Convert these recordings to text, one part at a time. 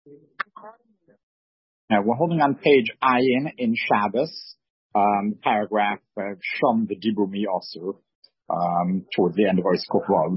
Now we're holding on page Ayin in Shabbos, paragraph Shom the Dibur Mi Osir, towards the end of our Skuflav.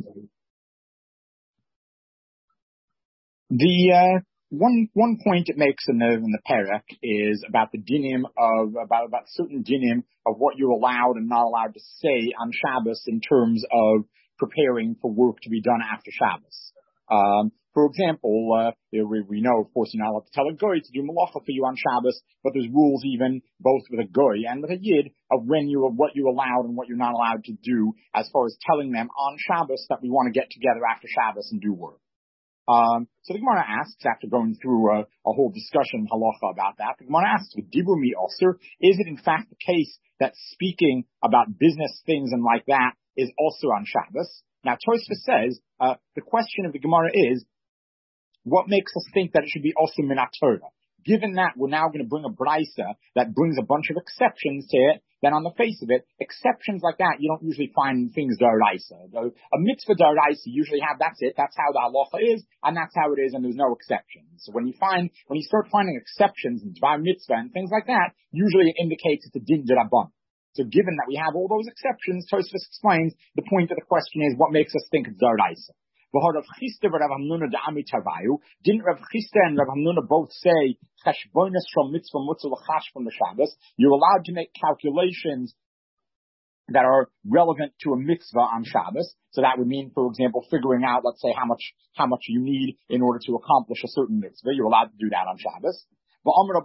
The one point it makes in the parak is about the dinim about certain dinim of what you're allowed and not allowed to say on Shabbos in terms of preparing for work to be done after Shabbos. For example, we know, of course, you're not allowed to tell a goy to do malacha for you on Shabbos, but there's rules even both with a goy and with a yid of what you're allowed and what you're not allowed to do as far as telling them on Shabbos that we want to get together after Shabbos and do work. So the Gemara asks, after going through a whole discussion halacha about that, the Gemara asks, with Dibur Mi Osir, is it in fact the case that speaking about business things and like that is also on Shabbos? Now, Tosfos says, the question of the Gemara is, what makes us think that it should be also min haTorah? Given that we're now going to bring a brisa that brings a bunch of exceptions to it, then on the face of it, exceptions like that, you don't usually find things d'oraisa. A mitzvah d'oraisa, you usually have, that's it, that's how the halacha is, and that's how it is, and there's no exceptions. So when you start finding exceptions in dvar mitzvah and things like that, usually it indicates it's a din d'rabban. So given that we have all those exceptions, Tosfos explains the point of the question is what makes us think it's d'oraisa. Didn't Rav Chisda and Rav Hamnuna both say cheshbonos from mitzvah mutzah l'chash from the Shabbos? You're allowed to make calculations that are relevant to a mitzvah on Shabbos. So that would mean, for example, figuring out, let's say, how much you need in order to accomplish a certain mitzvah. You're allowed to do that on Shabbos. Rabbi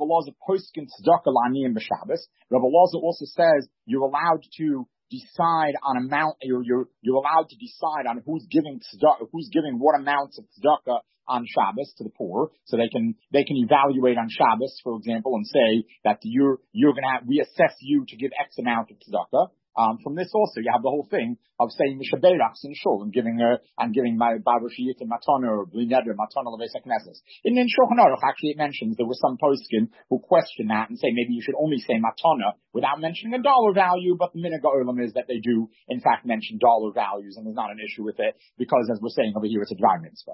Elazar also says you're allowed to decide on amount. You're allowed to decide on who's giving what amounts of tzedakah on Shabbos to the poor, so they can evaluate on Shabbos, for example, and say that we assess you to give X amount of tzedakah. From this also, you have the whole thing of saying Mishaberachs in Shul and giving my Barushiyit and Matana or Bli Neder, Matana Leves HaKnesses. In Shulchan Aruch, actually, it mentions there were some poskim who question that and say maybe you should only say Matana without mentioning a dollar value, but the minhag ha'olam is that they do, in fact, mention dollar values, and there's not an issue with it, because, as we're saying over here, it's a dvar mitzvah.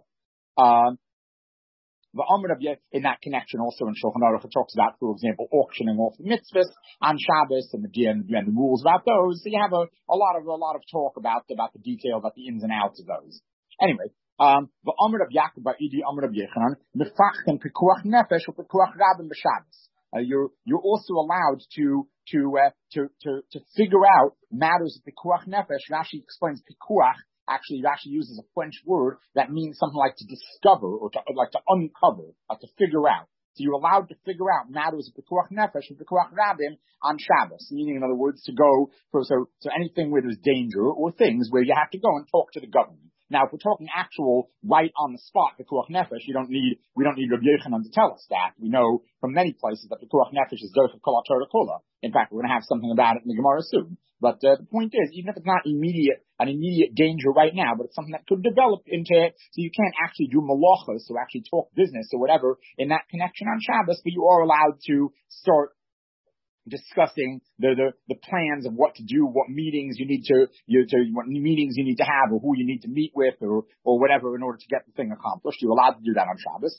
In that connection, also in Shulchan Aruch, it talks about, for example, auctioning off the mitzvahs on Shabbos and the rules about those. So you have a lot of talk about the detail, about the ins and outs of those. Anyway, the Amr of Yaakov Ba'idi Amr of Yechanan mefachtem pikuach nefesh or pikuach rabim b'Shabbos. You're also allowed to figure out matters of pikuach nefesh. Rashi explains pikuach. Actually, Rashi uses a French word that means something like to discover or to uncover, like to figure out. So you're allowed to figure out matters of pikuach nefesh and pikuach rabim on Shabbos. Meaning, in other words, to go for so anything where there's danger or things where you have to go and talk to the government. Now, if we're talking actual right on the spot pikuach nefesh, we don't need Rabbi Yochanan to tell us that. We know from many places that pikuach nefesh is docheh kol haTorah kula. In fact, we're going to have something about it in the Gemara soon. But the point is, even if it's not an immediate danger right now, but it's something that could develop into it, so you can't actually do malachas, so actually talk business or whatever in that connection on Shabbos, but you are allowed to start discussing the plans of what to do, what meetings you need to have, or who you need to meet with, or whatever, in order to get the thing accomplished. You're allowed to do that on Shabbos.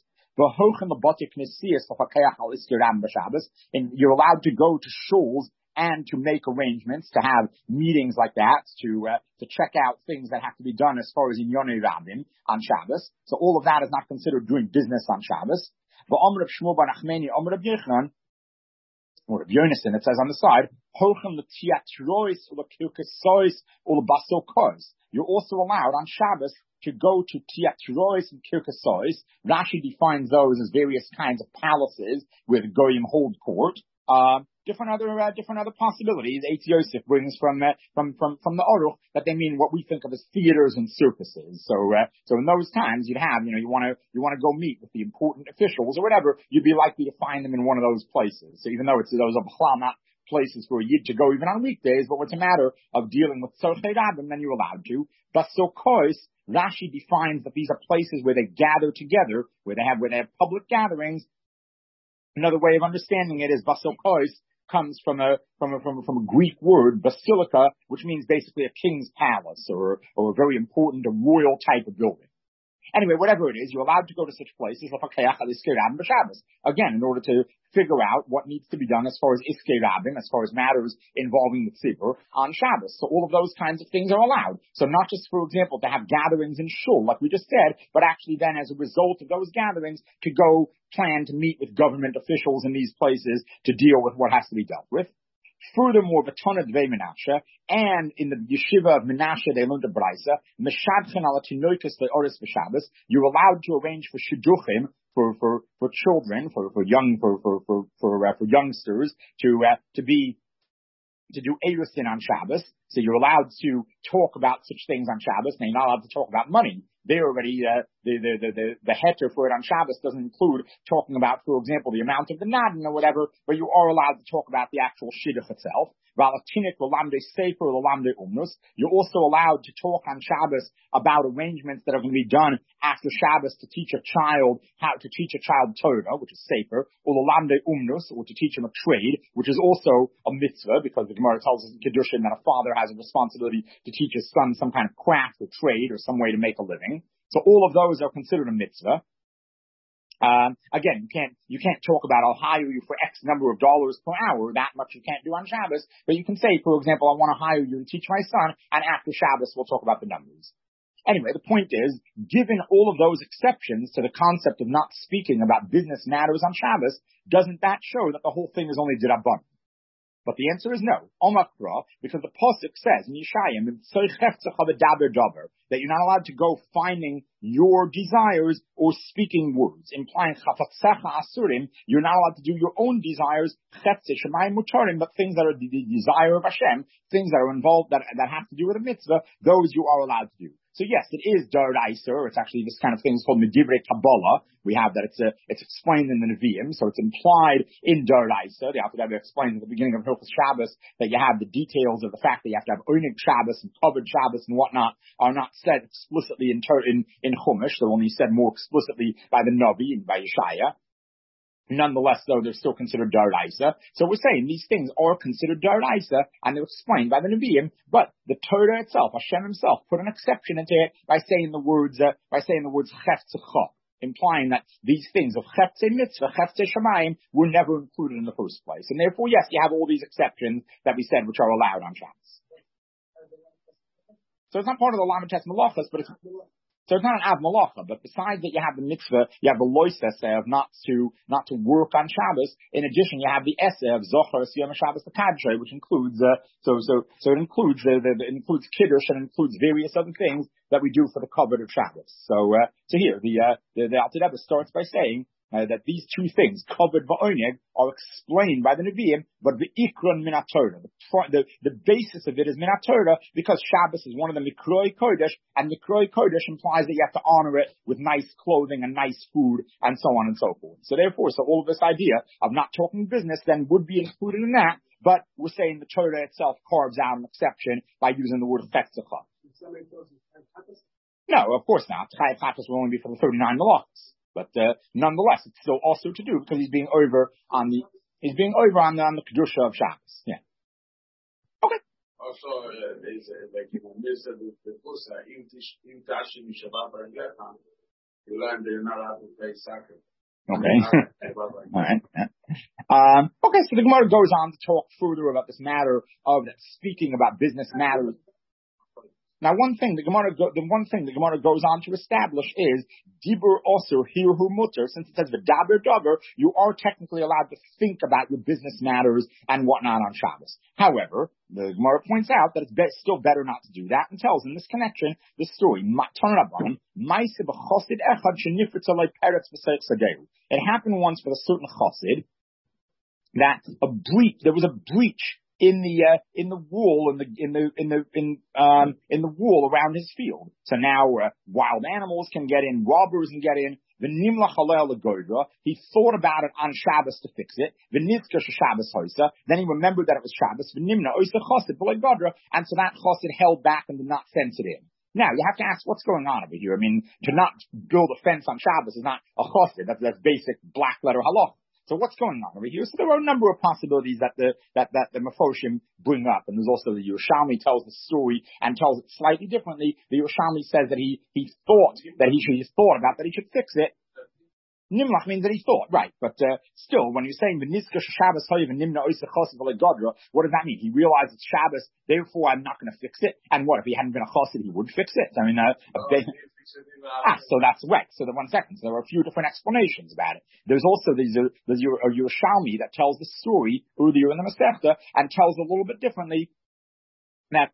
And you're allowed to go to shuls and to make arrangements, to have meetings like that, to check out things that have to be done as far as Inyonei Rabim on Shabbos. So all of that is not considered doing business on Shabbos. But Amr of Shmuel bar Nachmani, Amr of Yochanan, or of Yonason, it says on the side, you're also allowed on Shabbos to go to tiatrois and kirkasois. Rashi defines those as various kinds of palaces where the goyim hold court. Different other possibilities. Eitz Yosef brings from the Aruch that they mean what we think of as theaters and circuses. So in those times you'd have, you want to go meet with the important officials or whatever, you'd be likely to find them in one of those places. So even though those are not places for a yid to go even on weekdays, but what's a matter of dealing with tzorchei rabim, then you're allowed to. But so kois, Rashi defines that these are places where they gather together, where they have public gatherings. Another way of understanding it is basel kois comes from a Greek word, basilica, which means basically a king's palace or a very important, a royal type of building. Anyway, whatever it is, you're allowed to go to such places, again, in order to figure out what needs to be done as far as Iskei Rabbim, as far as matters involving the Tzibur on Shabbos. So all of those kinds of things are allowed. So not just, for example, to have gatherings in shul, like we just said, but actually then as a result of those gatherings to go plan to meet with government officials in these places to deal with what has to be dealt with. Furthermore, V'tana Dvei Menashe, and in the yeshiva of Menashe, they learned the Braisa, Meshadchen ala tinoikus le'oris v'Shabbos, you're allowed to arrange for shidduchim, for children, for youngsters, to do Erusin on Shabbos. So you're allowed to talk about such things on Shabbos. Now you're not allowed to talk about money. They already, the heter for it on Shabbos doesn't include talking about, for example, the amount of the nadin or whatever, but you are allowed to talk about the actual shidduch itself. You're also allowed to talk on Shabbos about arrangements that are going to be done after Shabbos to teach a child how to teach a child Torah, which is sefer, or to teach him a trade, which is also a mitzvah, because the Gemara tells us in Kedushin that a father has a responsibility to teach his son some kind of craft or trade or some way to make a living. So all of those are considered a mitzvah. Again, you can't talk about I'll hire you for X number of dollars per hour. That much you can't do on Shabbos. But you can say, for example, I want to hire you to teach my son, and after Shabbos we'll talk about the numbers. Anyway, the point is, given all of those exceptions to the concept of not speaking about business matters on Shabbos, doesn't that show that the whole thing is only dirabban? But the answer is no. Omakra, because the Pasuk says in Yeshayim, that you're not allowed to go finding your desires or speaking words, implying asurim, you're not allowed to do your own desires, but things that are the desire of Hashem, things that are involved, that have to do with a mitzvah, those you are allowed to do. So yes, it is Daraisa. It's actually this kind of thing is called Medivrei Kabbalah. We have that it's explained in the Nevi'im, so it's implied in Daraisa. The Alter Rebbe explains at the beginning of Hilchos Shabbos that you have the details of the fact that you have to have Onig Shabbos and covered Shabbos and whatnot are not said explicitly in Chumash. They're only said more explicitly by the Navi and by Yeshaya. Nonetheless, though, they're still considered Daraisa. So we're saying these things are considered Daraisa, and they're explained by the Nevi'im, but the Torah itself, Hashem himself, put an exception into it by saying the words Cheftzcha, implying that these things of Cheftze Mitzvah, Cheftze Shamayim, were never included in the first place. And therefore, yes, you have all these exceptions that we said which are allowed on Shabbos. So it's not part of the Lamites Malachas, but so it's not an Av Malacha, but besides that you have the mitzvah, you have the lois essay of not to work on Shabbos. In addition, you have the essay of Zochar Siyam Shabbos the Kadre, which includes so it includes it includes Kiddush and includes various other things that we do for the covenant of Shabbos. So here the Alter Rebbe starts by saying that these two things, covered va'oneg, are explained by the Nevi'im, but the ikron min HaTorah. The basis of it is min HaTorah, because Shabbos is one of the Mikroi Kodesh, and Mikroi Kodesh implies that you have to honor it with nice clothing and nice food, and so on and so forth. So therefore, all of this idea of not talking business then would be included in that, but we're saying the Torah itself carves out an exception by using the word Fetzachah. No, of course not. Chayav Chatas will only be for the 39 malachas. But nonetheless, it's still also to do because he's being over on the kedusha of Shabbos. Yeah. Okay. Also, they say like in the midst of the pusa, in Tashi Mishabah Barangecha, you learn they're not allowed to play soccer. Okay. All right. Okay. So the Gemara goes on to talk further about this matter of speaking about business matters. Now, the one thing the Gemara goes on to establish is dibur osur hirhu mutter. Since it says v'daber daber, you are technically allowed to think about your business matters and whatnot on Shabbos. However, the Gemara points out that it's still better not to do that, and tells in this connection the story. It happened once with a certain chassid that there was a breach in the wall in the wall around his field. So now wild animals can get in, robbers can get in. He thought about it on Shabbos to fix it. Then he remembered that it was Shabbos. And so that chassid held back and did not fence it in. Now, you have to ask what's going on over here. I mean, to not build a fence on Shabbos is not a chassid. That's basic black letter halach. So what's going on over here? So there are a number of possibilities that the Mefoshim bring up, and there's also the Yerushalmi tells the story and tells it slightly differently. The Yerushalmi says that he thought that he should fix it. Nimlach means that he thought, right? But still, when you're saying v'nizka Shabbos hoyev and nimna oisach chosev v'legodra, what does that mean? He realized it's Shabbos, therefore I'm not going to fix it. And what if he hadn't been a chosid, he would fix it? I mean, so that's right. So 1 second. So there are a few different explanations about it. There's also a Yerushalmi that tells the story earlier in the Masechta and tells a little bit differently. That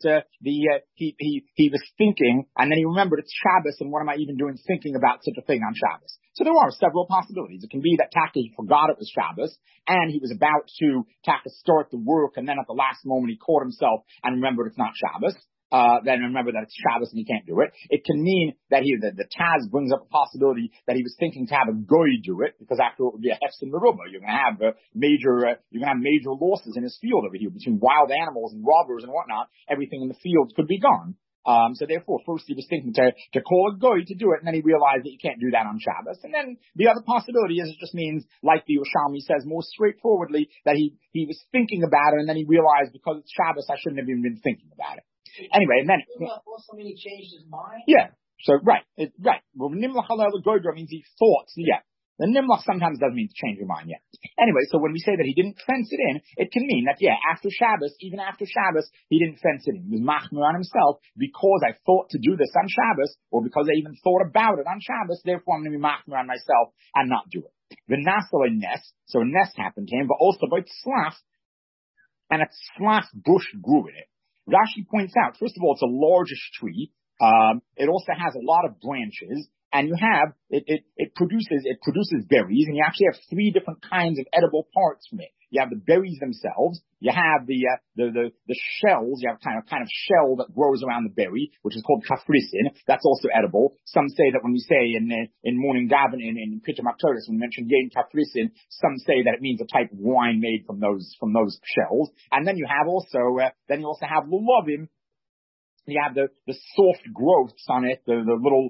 he was thinking, and then he remembered it's Shabbos, and what am I even doing thinking about such a thing on Shabbos? So there are several possibilities. It can be that Taka forgot it was Shabbos, and he was about to start the work, and then at the last moment he caught himself and remembered it's not Shabbos. Then remember that it's Shabbos and he can't do it. It can mean that the Taz brings up a possibility that he was thinking to have a goy do it, because after it would be a hefs in the rubber. You're going to have major losses in his field over here between wild animals and robbers and whatnot. Everything in the fields could be gone. So therefore, first he was thinking to call a goy to do it, and then he realized that you can't do that on Shabbos. And then the other possibility is it just means, like the Yerushalmi says more straightforwardly, that he was thinking about it, and then he realized because it's Shabbos, I shouldn't have even been thinking about it. Anyway, and then also mean he changed his mind. Yeah. So right. Well, nimlach alel goydra means he thought. Yeah. The nimlach sometimes doesn't mean to change your mind. Yeah. Anyway, so when we say that he didn't fence it in, it can mean that after Shabbos, even after Shabbos, he didn't fence it in. He was machmir on himself because I thought to do this on Shabbos, or because I even thought about it on Shabbos. Therefore, I'm going to be machmir on myself and not do it. The nasal a nest, so a nest happened to him, but also by tzlaf, and a tzlaf bush grew in it. Rashi points out, first of all, it's a largish tree. It also has a lot of branches, and you have it produces berries, and you actually have 3 different kinds of edible parts from it. You have the berries themselves. You have the shells. You have kind of shell that grows around the berry, which is called kafrisin. That's also edible. Some say that when we say in morning gavin in Pitam Aktoris, when we mention yain kafrisin, some say that it means a type of wine made from those shells. And then you also have lulavim. You have the soft growths on it, the little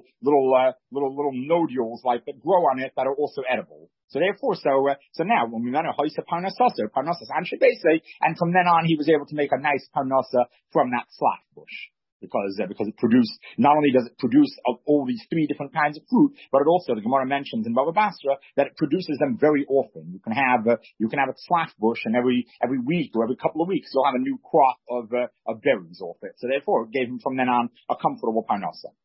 nodules like that grow on it that are also edible. So therefore, so now when we learn parnasas and from then on he was able to make a nice parnasa from that slaf bush. Because it produced, not only does it produce all these 3 different kinds of fruit, but it also, the Gemara mentions in Baba Basra, that it produces them very often. You can have a tzlaf bush, and every week or every couple of weeks you'll have a new crop of berries off it. So therefore, it gave him from then on a comfortable parnasa.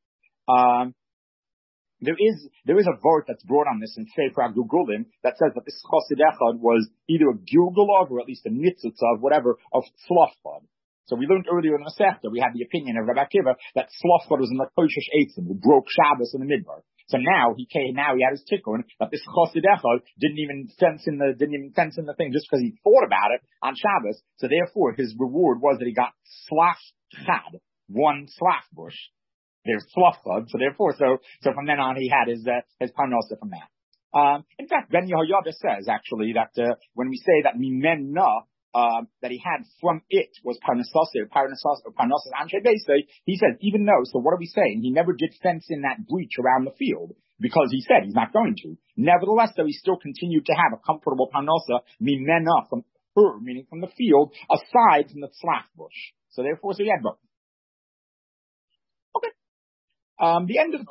There is a vort that's brought on this in Sefer Gugulim that says that this chosid echad was either a gilgulav or at least a nitzutzav, whatever, of tzlafchad. So we learned earlier in the Masechta, we had the opinion of Rabbi Akiva that Tzlafchad was in the Koshish Eitzim, who broke Shabbos in the Midbar. So now he had his tikkun that this Chosid Echad didn't even fence in the thing just because he thought about it on Shabbos. So therefore his reward was that he got Tzlafchad, 1 tzlaf bush. There's Tzlafchad. So therefore, so from then on he had his parnasa from that. In fact, Ben Yehoyada says actually that when we say that Mimena that he had from it was parnasas anshe beisei, he says, even though, so what are we saying? He never did fence in that breach around the field, because he said he's not going to. Nevertheless, though, he still continued to have a comfortable parnasa, mimena, from her, meaning from the field, aside from the tzlaf bush. So therefore, so he had both. Okay. The end of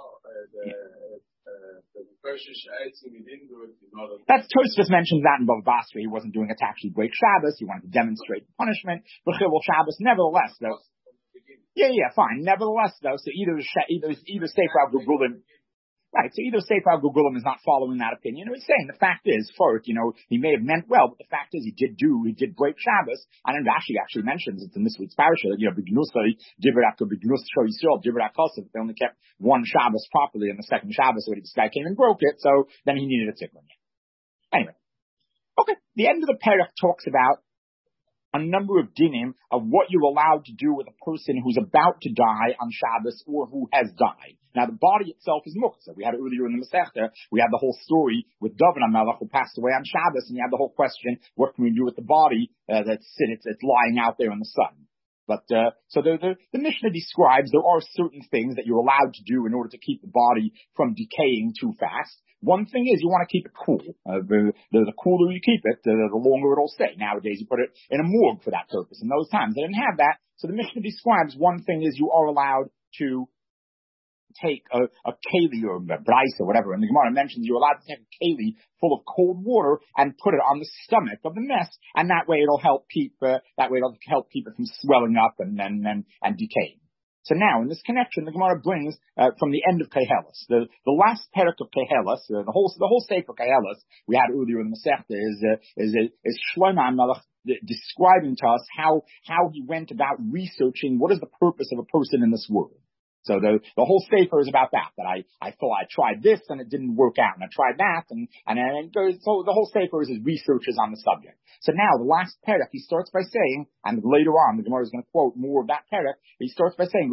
that's Tosfos mentions that in Bava Basra. He wasn't doing it to actually break Shabbos. He wanted to demonstrate the punishment. But Chilul Shabbos, nevertheless, though. Yeah, fine. Nevertheless, though, so either Sefer Gugulim, right? So either Sefer Gugulim is not following that opinion, or he's saying the fact is, first, he may have meant well, but the fact is he did break Shabbos. And then Rashi actually mentions it's in this week's parasha. Bignusai Divraka Bignus Show Yisrael Divrak Kosev. They only kept 1 Shabbos properly, and the second Shabbos, so this guy came and broke it. So then he needed a tikkun. Anyway, okay. The end of the parach talks about a number of dinim of what you're allowed to do with a person who's about to die on Shabbos or who has died. Now, the body itself is muktzah. We had it earlier in the Masechta. We had the whole story with David HaMelech who passed away on Shabbos, and you had the whole question, what can we do with the body it's lying out there in the sun? But so the Mishnah describes there are certain things that you're allowed to do in order to keep the body from decaying too fast. One thing is you want to keep it cool. The cooler you keep it, the longer it'll stay. Nowadays you put it in a morgue for that purpose. In those times they didn't have that. So the Mishnah describes one thing is you are allowed to take a keli or a brisa or whatever, and the Gemara mentions you're allowed to take a keli full of cold water and put it on the stomach of the mess, and that way it'll help keep it from swelling up and decaying. So now, in this connection, the Gemara brings from the end of Kehelis, the last parak of Kehelis, the whole sefer Kehelis we had earlier in the Masechta is Shlomo HaMelech describing to us how he went about researching what is the purpose of a person in this world. So the whole sefer is about that I thought I tried this and it didn't work out, and I tried that, and it goes, so the whole sefer is his researches on the subject. So now the last parak, he starts by saying, and later on the Gemara is going to quote more of that parak, he starts by saying,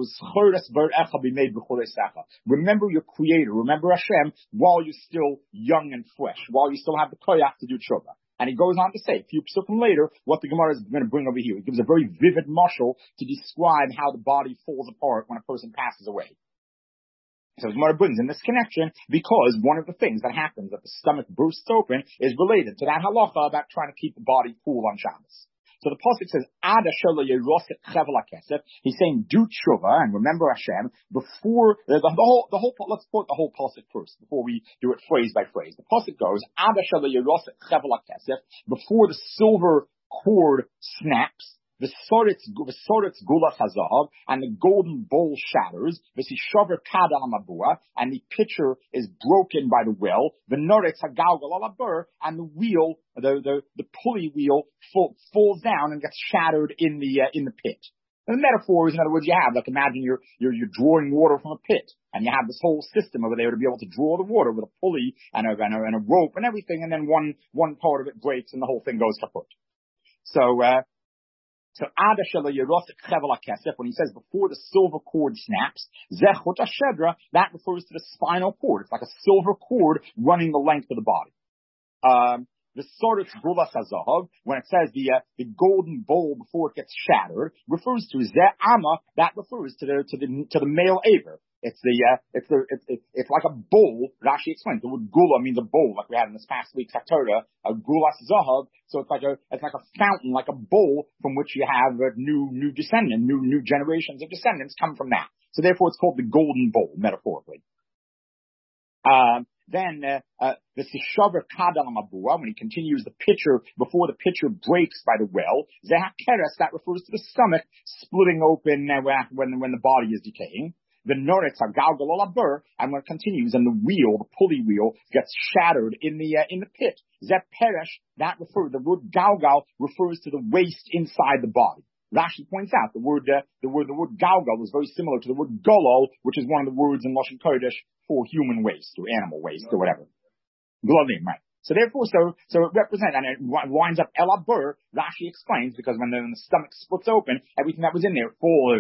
remember your creator, remember Hashem while you're still young and fresh, while you still have the koyach to do tshuva. And he goes on to say, a few psukim later, what the Gemara is going to bring over here. He gives a very vivid mashal to describe how the body falls apart when a person passes away. So the Gemara brings in this connection because one of the things that happens that the stomach bursts open is related to that halacha about trying to keep the body cool on Shabbos. So the pasuk says, "Ad asher lo yerosek chevel hakesef." He's saying, "Do tshuva and remember Hashem before the whole. Let's quote the whole pasuk first before we do it phrase by phrase. The pasuk goes, "Ad asher lo yerosek chevel hakesef." Before the silver cord snaps, the soritz gulas hazahav, and the golden bowl shatters. V'sishaver kad al mabua, and the pitcher is broken by the well. The noretz hagalgal al abur, and the wheel, the pulley wheel, falls down and gets shattered in the pit. And the metaphor is, in other words, you have, like, imagine you're drawing water from a pit, and you have this whole system over there to be able to draw the water with a pulley and a rope and everything, and then one part of it breaks and the whole thing goes kaput. So Ad asher lo yerosek chevel hakesef, when he says before the silver cord snaps, zeh chut hashedra, that refers to the spinal cord. It's like a silver cord running the length of the body. The soritz gulas hazahav, when it says the golden bowl before it gets shattered, refers to zeh ama, that refers to the male aver. It's like a bowl. Rashi explains the word gula means a bowl, like we had in this past week's Haftarah, a gulas zahav. So it's like a fountain, like a bowl from which you have a new descendant, new generations of descendants come from that. So therefore, it's called the golden bowl, metaphorically. Then the sishaver kadal mabua, when he continues the pitcher, before the pitcher breaks by the well, zehakeres, that refers to the stomach splitting open when the body is decaying. The noretz hagalgal al abur, and when it continues, and the wheel, the pulley wheel, gets shattered in the pit. Zeh peresh, that the word galgal refers to the waste inside the body. Rashi points out the word galgal is very similar to the word golol, which is one of the words in Lashon Kodesh for human waste or animal waste or whatever. Glolim, right? So therefore, so it represents, and it winds up el abur. Rashi explains, because when the stomach splits open, everything that was in there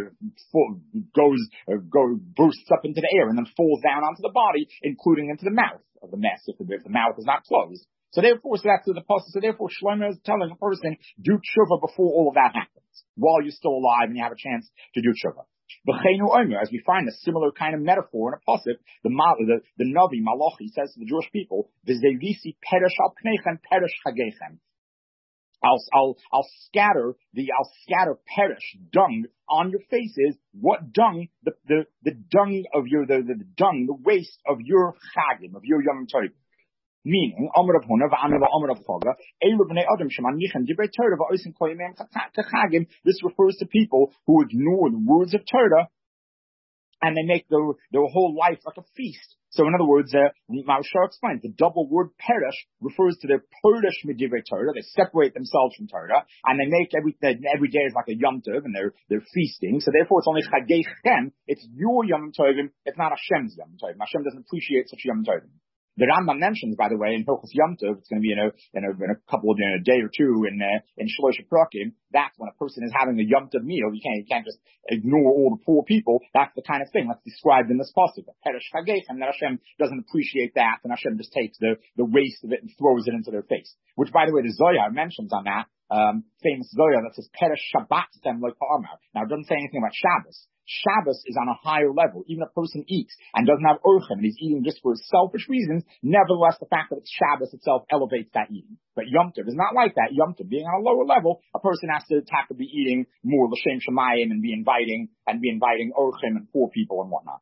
bursts up into the air and then falls down onto the body, including into the mouth of the mess if the mouth is not closed. So therefore, that's the apostle. So therefore, Shlomo is telling a person, do tshuva before all of that happens, while you're still alive and you have a chance to do tshuva. B'cheinu omer, as we find a similar kind of metaphor in a pasuk, the Navi Malachi says to the Jewish people, "V'zeirisi perish al pneichem perish chagechem." I'll scatter perish dung on your faces. What dung? The dung of your the waste of your chagim, of your Yom Tov. Meaning, Amar of Huna, Amar of Chaga, Adam Shemanichan, Divrei Torah, Va'osim Koyimem Chagim. This refers to people who ignore the words of Torah and they make their whole life like a feast. So in other words, Maushar explains, the double word perish refers to their Polish Divrei Torah. They separate themselves from Torah and they make every day is like a Yom Tov and they're feasting. So therefore it's only Chagechem. It's your Yom Tovim. It's not Hashem's Yom Tovim. Hashem doesn't appreciate such Yom Tovim. The Rambam mentions, by the way, in Hilchos Yom Tov, it's going to be in a day or two in Shlosh Prakim. That's when a person is having a Yom Tov meal. You can't just ignore all the poor people. That's the kind of thing that's described in this pasuk. Perish Chagechem, that Hashem doesn't appreciate that, and Hashem just takes the waste of it and throws it into their face. Which, by the way, the Zohar mentions on that famous Zohar that says Perish Shabbat Tem Lo Pa'amar. Now, it doesn't say anything about Shabbos. Shabbos is on a higher level. Even a person eats and doesn't have orchim and he's eating just for selfish reasons, nevertheless, the fact that it's Shabbos itself elevates that eating. But Yom Tov is not like that. Yom Tov being on a lower level, a person has to be eating more l'shem shamayim and be inviting orchim and poor people and whatnot.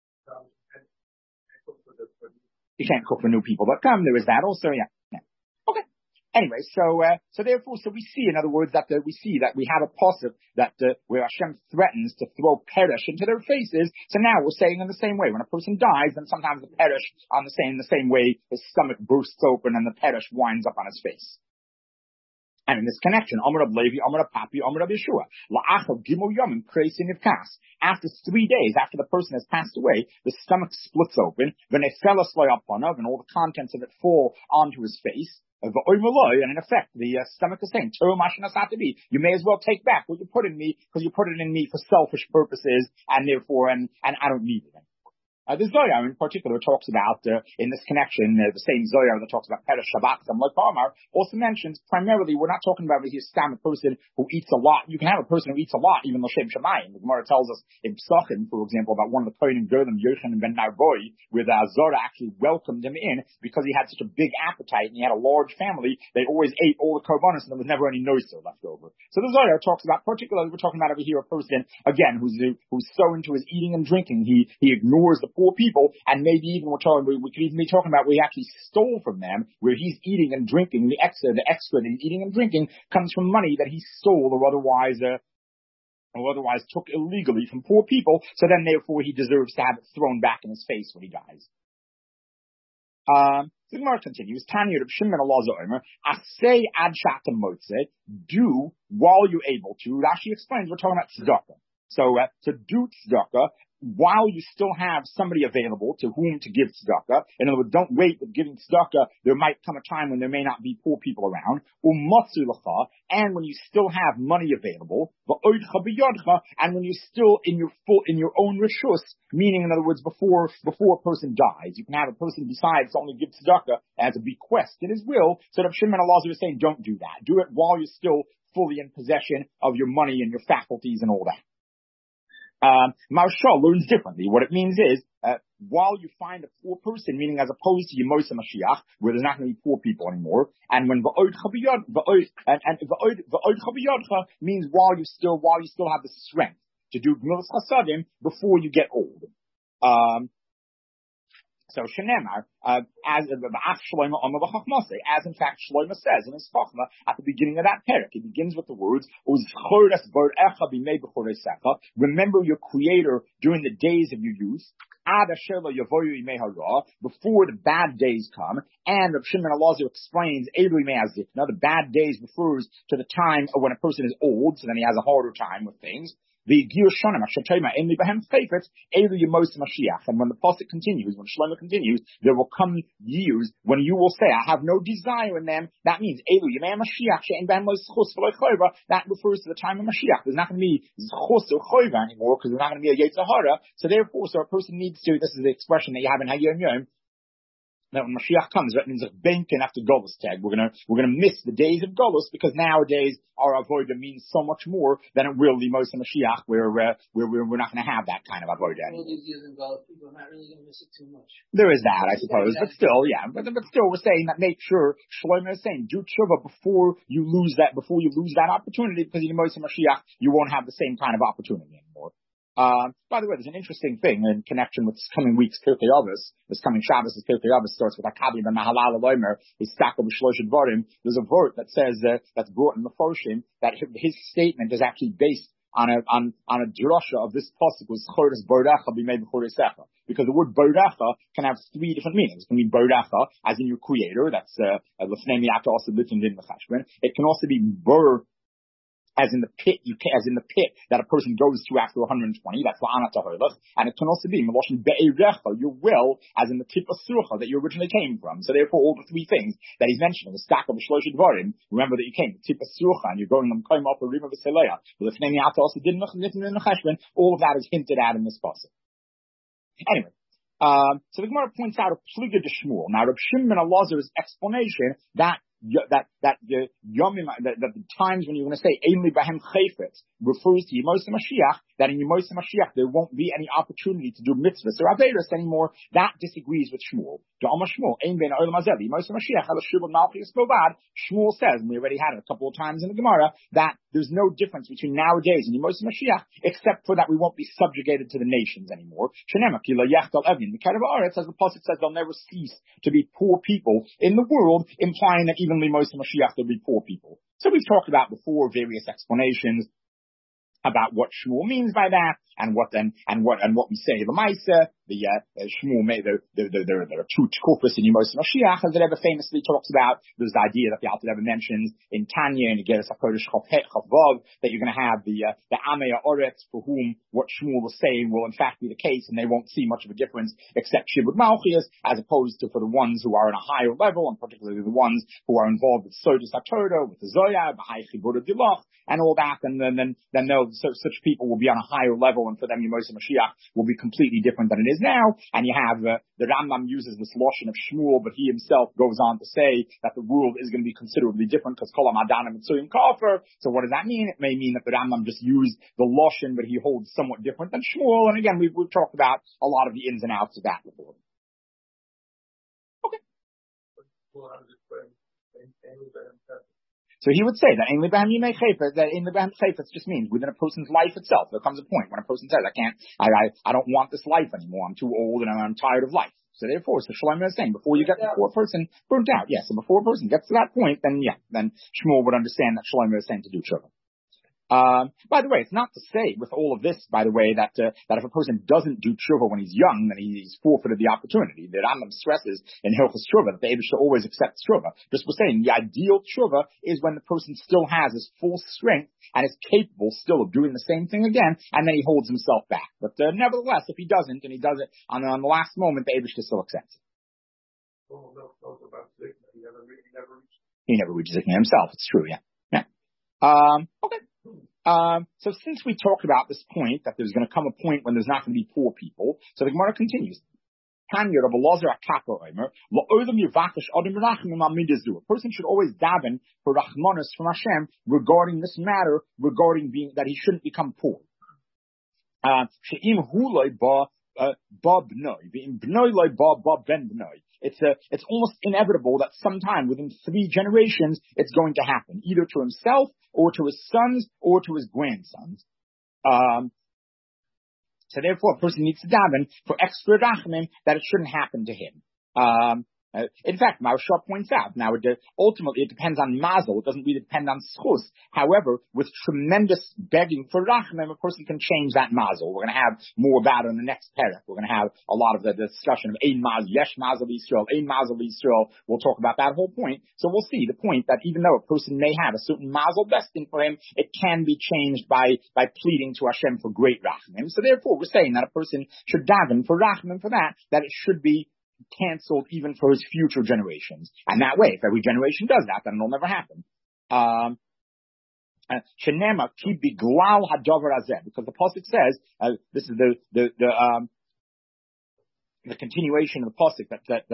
You can't cook for new people that come. There is that also, yeah. Okay. Anyway, so we see, in other words, that we have a pasuk that where Hashem threatens to throw perish into their faces. So now we're saying in the same way, when a person dies, then sometimes the perish in the same way, his stomach bursts open and the perish winds up on his face. And in this connection, Amar Rab Levi, Amar Rab Papi, Amar Rab Yeshua, La'achal Gimel Yomim Kreisin Nivkas. After 3 days, after the person has passed away, the stomach splits open, V'nefela Sloyapanav, and all the contents of it fall onto his face. And in effect, the stomach is saying, you may as well take back what you put in me, because you put it in me for selfish purposes, and therefore, and I don't need it anymore. The Zohar in particular talks about, in this connection, the same Zohar that talks about Perish Shabbat, also mentions primarily, we're not talking about here a person who eats a lot. You can have a person who eats a lot, even L'Shem Shamayim. The Gemara tells us in Psachim, for example, about one of the Kohanim Gedolim, Yochanan ben Narboy, where the Zohar actually welcomed him in because he had such a big appetite and he had a large family. They always ate all the korbanos and there was never any noiser left over. So the Zohar talks about, particularly, we're talking about over here a person, again, who's so into his eating and drinking, he ignores the poor people, and maybe even we could even be talking about where he actually stole from them, where he's eating and drinking, the extra that he's eating and drinking comes from money that he stole or otherwise took illegally from poor people, so then therefore he deserves to have it thrown back in his face when he dies. The Gemara continues, Tanya Reb Shimon Elazar Omer, Asay ad shatam motze, do while you're able to. Rashi explains, we're talking about tzedakah. So to do tzedakah, while you still have somebody available to whom to give tzedakah, in other words, don't wait with giving tzedakah, there might come a time when there may not be poor people around, and when you still have money available, and when you're still in your own rishus, meaning in other words, before a person dies, you can have a person decide to only give tzedakah as a bequest in his will, so that Shimon Elazar is saying, don't do that. Do it while you're still fully in possession of your money and your faculties and all that. Marshal learns differently. What it means is, while you find a poor person, meaning as opposed to Yemosa Mashiach, where there's not going to be poor people anymore, and when V'od Chaviyadcha means while you still have the strength to do Gmilas Chasadim before you get old. So Shenemar, as in fact Shlomo says in his Chachma at the beginning of that parak, it begins with the words, remember your Creator during the days of your youth, before the bad days come, and Reb Shimon Elazar explains, the bad days refers to the time of when a person is old, so then he has a harder time with things. And when the pasuk continues, when Shlomo continues, there will come years when you will say, I have no desire in them. That means that refers to the time of Mashiach. There's not going to be chus or choiva anymore because there's not going to be a Yetzer Hara. So therefore, a person needs to, this is the expression that you have in Hayom Yom, that when Mashiach comes, that means benkin after Golus tag. We're gonna miss the days of Golus because nowadays our avodah means so much more than it will be most of Mashiach, where we're not gonna have that kind of avodah anymore. People are not really gonna miss it too much. There is that, I suppose, but still, yeah. But still, we're saying that make sure Shlomo is saying do tshuva before you lose that opportunity, because in most of Mashiach you won't have the same kind of opportunity anymore. By the way, there's an interesting thing in connection with this coming week's Pirkei Avos. This coming Shabbos, this Pirkei Avos starts with Akabi ben Mahalal Alomer, his Stakel b'Shlosh Dvarim. There's a vort that says, that's brought in the Foshim, that his statement is actually based on a drasha of this pasuk was Chodesh Boracha b'mei b'choresecha. Because the word Boracha can have 3 different meanings. It can mean Boracha, as in your creator, that's, L'fnei Miyata also Litin Din L'chashben. It can also be Bor, as in the pit that a person goes to after 120, that's la'ana taholach, and it can also be meloshin be'erecha, your will, as in the tip of surcha that you originally came from. So therefore, all the 3 things that he's mentioning, the stack of shlosh dvarim, remember that you came, the tip of surcha, and you're going on kaim up a rima v'seleya, but if name also didn't all of that is hinted at in this passage. Anyway. So the Gemara points out a pliga de Shmuel. Now, Reb Shimon Elazar's explanation that the times when you're going to say Ein li bahem chayfetz refers to Yemos Mashiach that in Yemos Mashiach there won't be any opportunity to do mitzvahs or averos anymore, that disagrees with Shmuel. Shmuel says, and we already had it a couple of times in the Gemara, that there's no difference between nowadays and Yemos Mashiach, except for that we won't be subjugated to the nations anymore. As the Pasuk says, they'll never cease to be poor people in the world, implying that even Yemos Mashiach there'll be poor people. So we've talked about before various explanations about what Shmuel means by that, and what we say the Maisa, Shmuel made there are two tkufos in Yemos Mashiach, as the Rebbe famously talks about. There's the idea that the Alter Rebbe mentions in Tanya and Igeres HaKodesh Chavvav that you're going to have the Amei Oretz for whom what Shmuel was saying will in fact be the case, and they won't see much of a difference except Shibud Malchias, as opposed to for the ones who are on a higher level, and particularly the ones who are involved with Sodas HaTorah, with the Zoya, B'Hai Chibur Dilach, and all that, and then such people will be on a higher level, and for them Yemos Mashiach will be completely different than it is now. And you have the Rambam uses this lashon of Shmuel, but he himself goes on to say that the world is going to be considerably different because Kol HaMadanim Mitzuyim Kafir. So what does that mean? It may mean that the Rambam just used the lashon, but he holds somewhat different than Shmuel. And again, we've talked about a lot of the ins and outs of that before. Okay. So he would say that in Libam Yimei Chayfetz, that in Libam Chayfetz just means within a person's life itself. There comes a point when a person says, I don't want this life anymore. I'm too old and I'm tired of life. So therefore, so Shlomo is saying, before a person burnt out, yes, so before a person gets to that point, then Shmuel would understand that Shlomo is saying to do tshuva. By the way, it's not to say with all of this, by the way, that if a person doesn't do tshuva when he's young, then he's forfeited the opportunity. The Rambam stresses in Hilchos Tshuva that the Eibush always accepts tshuva. Just we're saying the ideal tshuva is when the person still has his full strength and is capable still of doing the same thing again, and then he holds himself back. But nevertheless, if he doesn't, and he does it on the last moment, the Eibush still accepts it. He never reaches it himself. It's true, yeah. Okay. So since we talked about this point, that there's going to come a point when there's not going to be poor people, so the Gemara continues. A person should always daven for Rachmanis from Hashem regarding this matter, regarding being that he shouldn't become poor. It's almost inevitable that sometime within 3 generations it's going to happen, either to himself or to his sons or to his grandsons. So therefore a person needs to daven for extra rachmim that it shouldn't happen to him. In fact, Maharsha points out, now ultimately it depends on mazel, it doesn't really depend on schus. However, with tremendous begging for rachmim, a person can change that mazel. We're going to have more about it in the next parak. We're going to have a lot of the discussion of ein mazel, yesh mazel Yisrael, ein mazel Yisrael. We'll talk about that whole point. So we'll see the point that even though a person may have a certain mazel destined for him, it can be changed by pleading to Hashem for great rachmim. So therefore we're saying that a person should daven for rachmim for that it should be cancelled even for his future generations. And that way, if every generation does that, then it'll never happen. Because the pasuk says, this is the continuation of the pasuk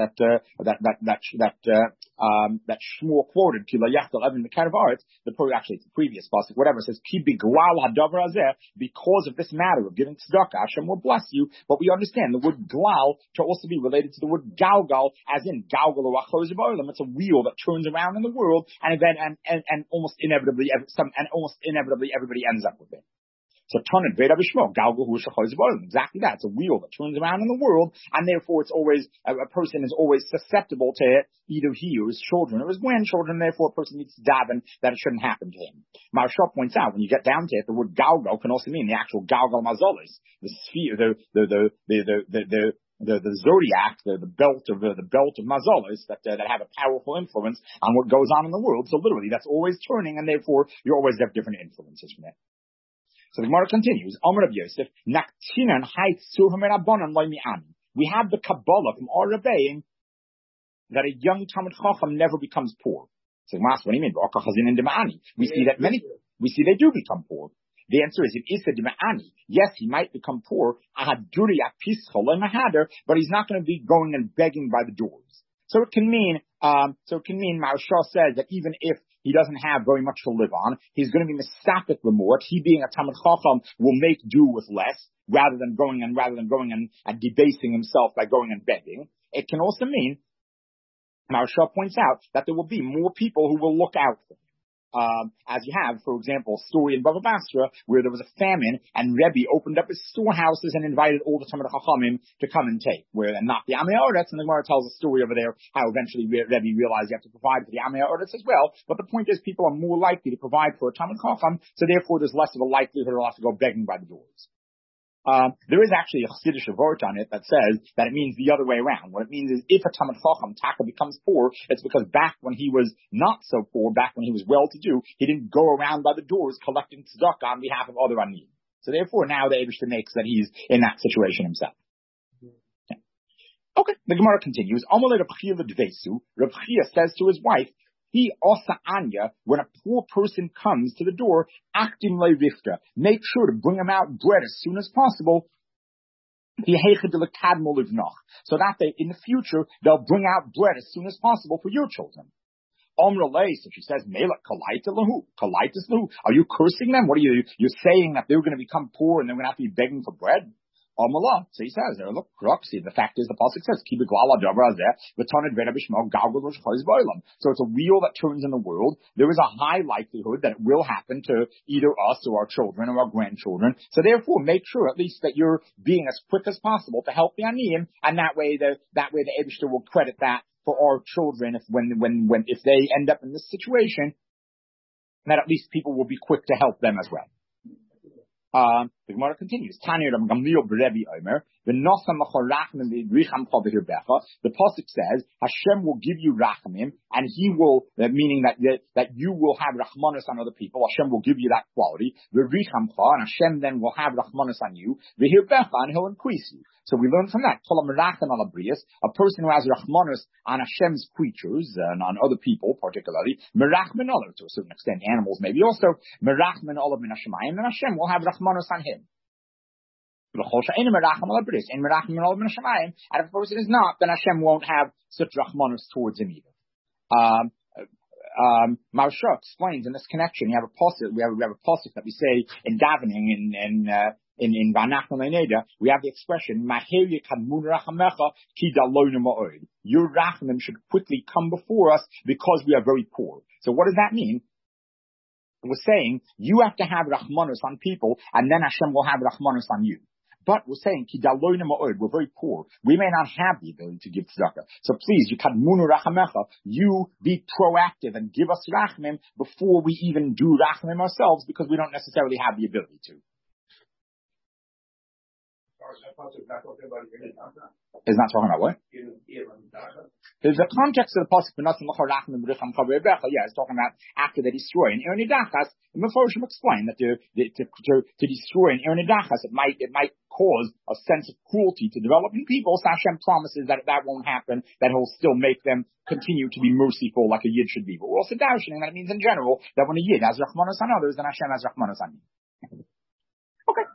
that Shmuel quoted, actually it's the previous pasuk, whatever, says, because of this matter of giving tzedakah, Hashem will bless you. But we understand the word glal to also be related to the word galgal, as in galgal or achos ba'olam. It's a wheel that turns around in the world, and almost inevitably everybody ends up with it. So Tanit Veda Bishmo, Galgal Hu Shachos Ba'olam. Exactly that. It's a wheel that turns around in the world, and therefore it's always, a person is always susceptible to it, either he or his children or his grandchildren. Therefore a person needs to daven that it shouldn't happen to him. Maharsha points out, when you get down to it, the word Galgal can also mean the actual Galgal Mazolis, the sphere, the zodiac, the belt of Mazolis that have a powerful influence on what goes on in the world. So literally that's always turning, and therefore you always have different influences from it. So the Gemara continues. Amar Rav Yosef, Naktinan Hayt Surhum Rabbanan Lo Mi'ani. We have the Kabbalah from our Rebbeim that a young Talmid Chacham never becomes poor. So Mas, what do you mean? We see they do become poor. The answer is, yes, he might become poor, but he's not going to be going and begging by the doors. So it can mean Maharsha says that even if he doesn't have very much to live on, he's going to be mistapik lemort. He being a Talmid Chacham will make do with less rather than going and debasing himself by going and begging. It can also mean, Maharsha points out, that there will be more people who will look out for him. As you have, for example, a story in Bava Basra where there was a famine and Rebbe opened up his storehouses and invited all the Talmid Chachamim to come and take, and not the Amei Haaretz. And the Gemara tells a story over there how eventually Rebbe realized you have to provide for the Amei Haaretz as well. But the point is, people are more likely to provide for a Talmid Chacham, so therefore there's less of a likelihood they'll have to go begging by the doors. There is actually a Chassidish vort on it that says that it means the other way around. What it means is if a Talmid Chacham Taka becomes poor, it's because back when he was not so poor, back when he was well-to-do, he didn't go around by the doors collecting tzedakah on behalf of other Aniyim. So therefore now the Eibishter makes that he's in that situation himself. Okay, the Gemara continues. Amalei Reb Chia l'dveisu, Reb Chia says to his wife, he osa anya, when a poor person comes to the door, actim le rifta, make sure to bring him out bread as soon as possible, so that in the future, they'll bring out bread as soon as possible for your children. Omra lei, so she says, Melech kalaita lahu, kalaitis lahu. Are you cursing them? What are you, you're saying that they're going to become poor and they're going to have to be begging for bread? Amala. So he says, look, Roxy, the fact is, the pasuk says, so it's a wheel that turns in the world. There is a high likelihood that it will happen to either us or our children or our grandchildren. So therefore, make sure at least that you're being as quick as possible to help the Aniyim, and that way the Eibishter will credit that for our children if they end up in this situation, that at least people will be quick to help them as well. The Gemara continues. The pasuk says Hashem will give you rachamim, and He will, meaning that you will have rachmanos on other people. Hashem will give you that quality. And Hashem then will have rachmanos on you. And He'll increase you. So we learn from that. A person who has rachmanos on Hashem's creatures and on other people, particularly merachmin olav, to a certain extent, animals maybe also merachmin olav min Hashemayim, and Hashem will have rachmanos on him. And if a person is not, then Hashem won't have such rachmanos towards him either. Maharsha explains in this connection. We have a pasuk that we say in davening in Vanachon Leineda. We have the expression your rachamim should quickly come before us because we are very poor. So what does that mean? We're saying you have to have rachmanos on people, and then Hashem will have rachmanos on you. But we're saying, we're very poor. We may not have the ability to give tzedakah. So please, you be proactive and give us rachmim before we even do rachmim ourselves, because we don't necessarily have the ability to. Is not talking about what? The context of the pasuk, it's talking about after they destroy. And Aaron Nidachas, the Meforshim explain that to destroy an Aaron Nidachas, it might cause a sense of cruelty to developing people. So Hashem promises that won't happen, that He'll still make them continue to be merciful like a Yid should be. But we're also darshaning that it means in general that when a Yid has Rachmanos on others, then Hashem has Rachmanos on you. Okay.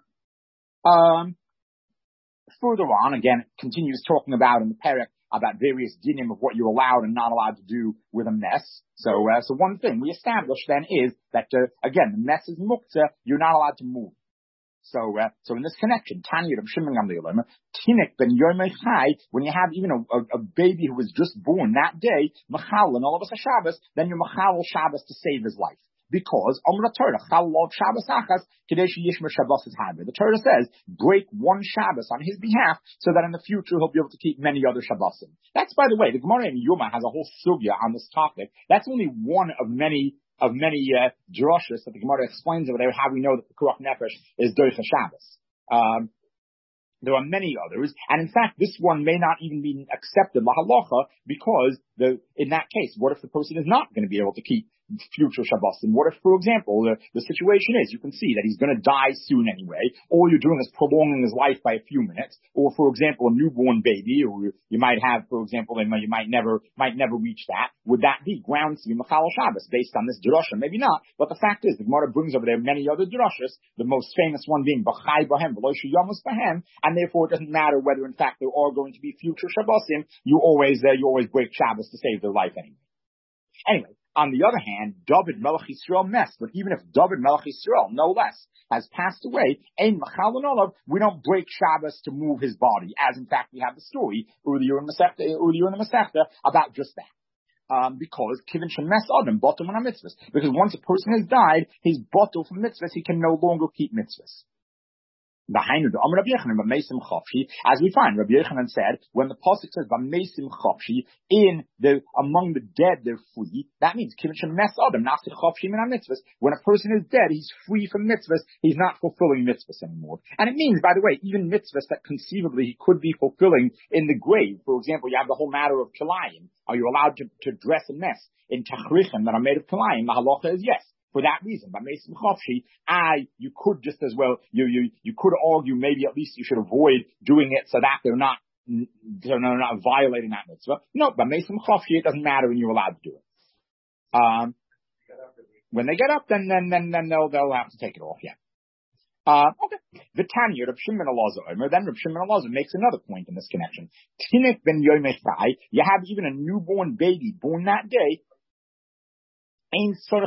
Further on, again, it continues talking about in the Perek about various dinim of what you're allowed and not allowed to do with a mess. So one thing we established then is that, again, the mess is muktzah, you're not allowed to move. So in this connection, Tanya Reb Shimon Gamliel, Tinik ben Yomei Chai, when you have even a baby who was just born that day, Machal and all of us are Shabbos, then you're Machal Shabbos to save his life. Because the Torah says, break one Shabbos on his behalf so that in the future he'll be able to keep many other Shabbosim. That's, by the way, the Gemara in Yoma has a whole sugya on this topic. That's only one of many drushes that the Gemara explains over there, how we know that the Pekuach Nefesh is Doicha Shabbos. There are many others, and in fact, this one may not even be accepted lahalacha, because in that case, what if the person is not going to be able to keep future Shabbos. And what if, for example, the situation is, you can see that he's going to die soon anyway. All you're doing is prolonging his life by a few minutes. Or, for example, a newborn baby, or you might have, for example, you might never reach that. Would that be grounds to be Mechal Shabbos based on this drasha? Maybe not. But the fact is, the Gemara brings over there many other drashas, the most famous one being B'chai B'hem, V'lo Sheyamus B'hem, and therefore it doesn't matter whether in fact there are going to be future Shabbosim, you always break Shabbos to save their life anyway. Anyway, on the other hand, David Melech Yisrael mess, but even if David Melech Yisrael, no less, has passed away, Ein Machal Olav, we don't break Shabbos to move his body, as in fact we have the story earlier in the Masechta about just that. Because Kivin Shemes Adam, bottom on a mitzvahs. Because once a person has died, he's bottled from mitzvahs, he can no longer keep mitzvahs. As we find, Rabbi Yochanan said, when the pasuk says "B'meisim chopshi," among the dead they're free. That means kivin shemes adam nafsi chopshi min mitzvahs. When a person is dead, he's free from mitzvahs. He's not fulfilling mitzvahs anymore. And it means, by the way, even mitzvahs that conceivably he could be fulfilling in the grave. For example, you have the whole matter of kilayim. Are you allowed to dress a mess in tachrichim that are made of kilayim? The halacha is yes. For that reason, by Meisim Chofshi, you could just as well, you could argue maybe at least you should avoid doing it so that they're not violating that mitzvah. No, by Meisim Chofshi, it doesn't matter when you're allowed to do it. When they get up, then they'll have to take it off, yeah. Okay. The Tanya, Reb Shimon Elazar, then Reb Shimon Elazar makes another point in this connection. Tinik ben Yomechai, you have even a newborn baby born that day. You don't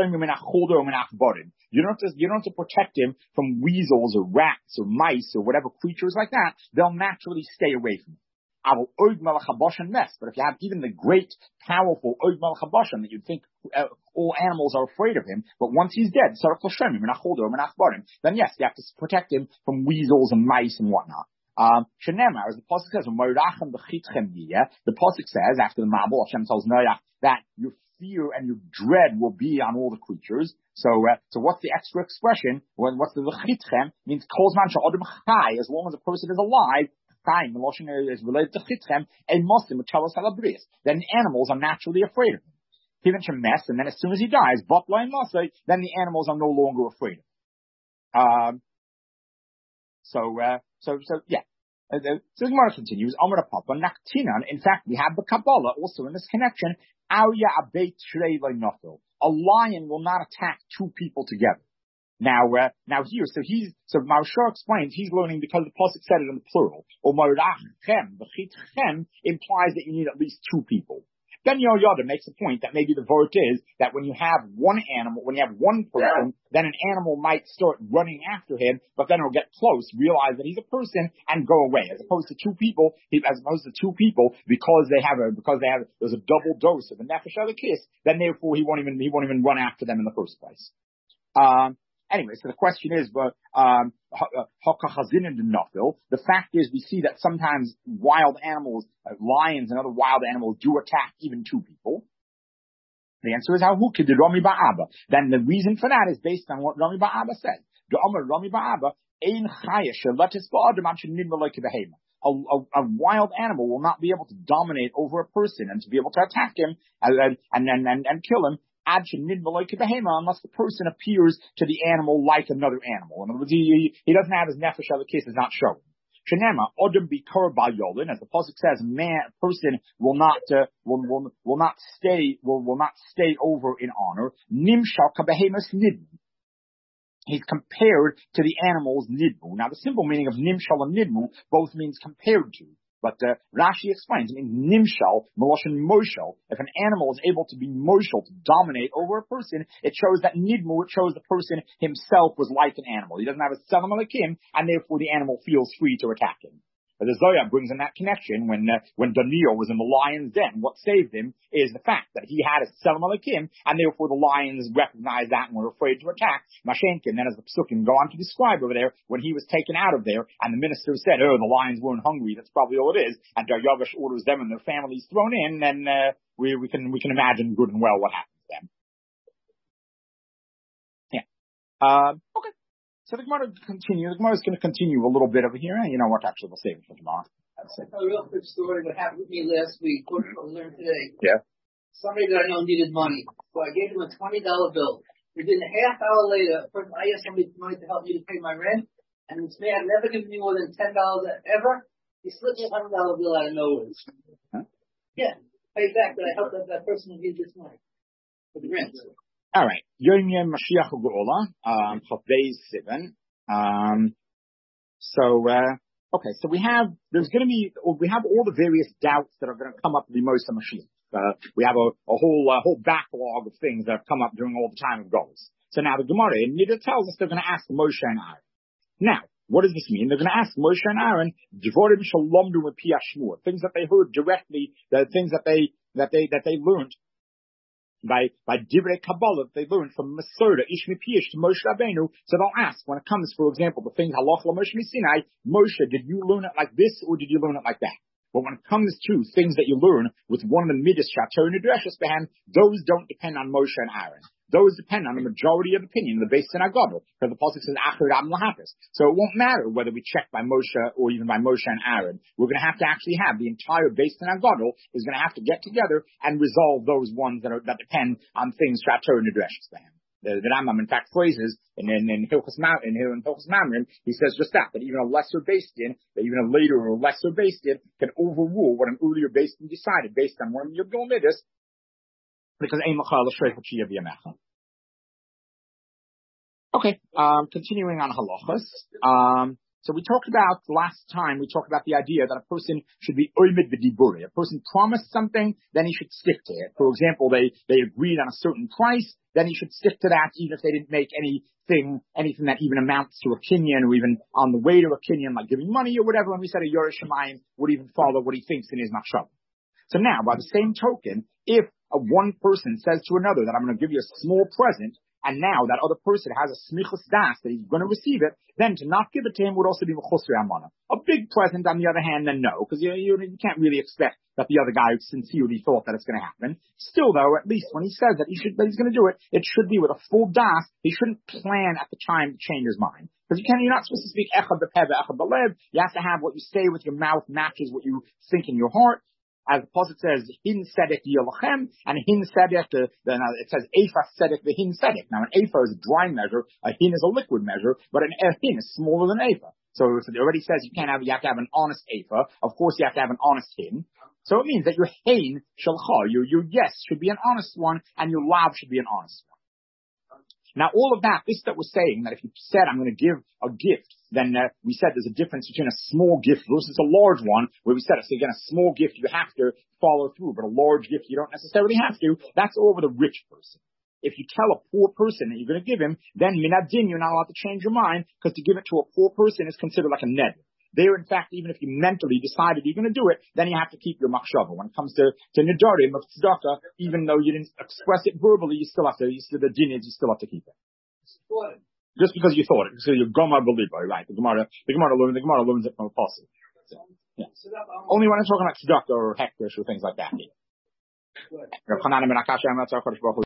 have to protect him from weasels or rats or mice or whatever creatures like that. They'll naturally stay away from him. But if you have even the great, powerful Oid Melech HaBashan that you'd think all animals are afraid of him, but once he's dead, then yes, you have to protect him from weasels and mice and whatnot. Shenemar, as the pasuk says, the pasuk says after the Mabul, Hashem tells Noach that your fear and your dread will be on all the creatures. So what's the extra expression? What's the chitchem? Means kolzman sha'odem chai, as long as a person is alive. Chai, Meloshin is related to chitchem. A Muslim would tell us halabris. Then animals are naturally afraid of him. He mentioned mess, and then as soon as he dies, then the animals are no longer afraid of him. So yeah. So the Gemara continues, Amar Papa, Naktinan, in fact, we have the Kabbalah also in this connection, Arya Abeit Shrei Nafil. A lion will not attack two people together. Now Maharsha explains, he's learning because the pasuk said it in the plural. Or Marachem, the Chitchem implies that you need at least two people. Then Yoda makes a point that maybe the vort is that when you have one animal, when you have one person, then an animal might start running after him, but then it'll get close, realize that he's a person, and go away. As opposed to two people, because there's a double dose of a nefesh kiss, then therefore he won't even run after them in the first place. Anyway, so the question is, the fact is we see that sometimes wild animals, lions and other wild animals do attack even two people. The answer is the Rami Ba'aba. Then the reason for that is based on what Rami Ba'aba said. Rami Ba'aba, a wild animal will not be able to dominate over a person and to be able to attack him and kill him. Unless the person appears to the animal like another animal. In other words, he doesn't have his nefesh of the kiss is not shown. Shenema, Odom Bikar Ba'yolin, as the pasuk says, person will not stay over in honor. Nimshal Kabehemus Nidmu. He's compared to the animals Nidmu. Now the simple meaning of Nimshal and Nidmu both means compared to. But Rashi explains, it means nimshal, meloshin moshal. If an animal is able to be moshal, to dominate over a person, it shows that nidmu, it shows the person himself was like an animal. He doesn't have a tzelem alekim, and therefore the animal feels free to attack him. But the Zohar brings in that connection when Daniel was in the lion's den. What saved him is the fact that he had a tzelem alekim, and therefore the lions recognized that and were afraid to attack. Mashenkin, then as the Psukim go on to describe over there, when he was taken out of there, and the minister said, the lions weren't hungry, that's probably all it is, and Daryavish orders them and their families thrown in, then we can imagine good and well what happens to them. Yeah. Okay. So the Gemara is going to continue a little bit over here. You know what? Actually, we'll save it for tomorrow. A real quick story. What happened with me last week? What we learned today. Yeah. somebody that I know needed money. So I gave him a $20 bill. Within a half hour later, first I asked somebody for money to help me to pay my rent, and this man had never given me more than $10 ever. He slipped me a $100 bill out of nowhere. Huh? Yeah, pay back that I helped that person who needed this money for the rent. All right. Yom Mashiach Geula, Chavei Sivan. Okay, so we have all the various doubts that are going to come up with the Moshe Mashiach. We have a whole backlog of things that have come up during all the time of Golos. So now the Gemara in Nida tells us they're going to ask Moshe and Aaron. Now, what does this mean? They're going to ask Moshe and Aaron, Dvorim Shalomdu with Piyashmur, things that they heard directly, the things that they learned by Divrei Kabbalah, they learned from Masorah, Ishmi Piyash to Moshe Rabbeinu. So they'll ask, when it comes, for example, the things Halach Moshe Sinai, Moshe, did you learn it like this or did you learn it like that? But when it comes to things that you learn with one of the midas Shator Nidreshes Behem, those don't depend on Moshe and Aaron. Those depend on the majority of opinion, the base synagogue, because the pasuk says Achar Am Lahapis. So it won't matter whether we check by Moshe or even by Moshe and Aaron. We're going to have to actually have the entire base synagogue is going to have to get together and resolve those ones that depend on things Shator Nidreshes Behem. The Rambam, in fact, phrases in Hilchos Mamrin, he says just that even a lesser based in, that even a later or lesser based in can overrule what an earlier based in decided based on one of your Gilmidas, because Ein L'chal L'Shrei Chachiyah B'Yamecha. Okay, continuing on halachas. So we talked about last time, the idea that a person should be oimid b'diburi. A person promised something, then he should stick to it. For example, they agreed on a certain price, then he should stick to that even if they didn't make anything that even amounts to a kinyan or even on the way to a kinyan, like giving money or whatever. And we said a Yoreh Shemayim would even follow what he thinks in his machshava. So now, by the same token, if one person says to another that I'm going to give you a small present, and now that other person has a smichus das that he's going to receive it, then to not give it to him would also be mechusri amana. A big present, on the other hand, then no, because you can't really expect that the other guy sincerely thought that it's going to happen. Still, though, at least when he says that he's going to do it, it should be with a full das. He shouldn't plan at the time to change his mind. Because you're not supposed to speak echad b'peh echad b'lev. You have to have what you say with your mouth matches what you think in your heart. As the pasuk says, hin sedek yolachem, and hin sedek, it says efa sedek the hin sedek. Now an efa is a dry measure, a hin is a liquid measure, but an hin is smaller than efa. So if it already says you have to have an honest efa, of course you have to have an honest hin. So it means that your hein shalcha, your yes should be an honest one, and your lav should be an honest one. Now all of that was saying that if you said I'm going to give a gift, then we said there's a difference between a small gift versus a large one, where we said, so again, a small gift you have to follow through, but a large gift you don't necessarily have to. That's over the rich person. If you tell a poor person that you're going to give him, then minadin, you're not allowed to change your mind, because to give it to a poor person is considered like a neder. There, in fact, even if you mentally decided you're going to do it, then you have to keep your machshava. When it comes to nedarim of tzedakah, even though you didn't express it verbally, the din is you still have to keep it. Just because you thought it. So you're gomar beliba, right? The Gemara learns it from a pasuk. So, yeah. Only when I'm talking about tzedakah or hektish or things like that.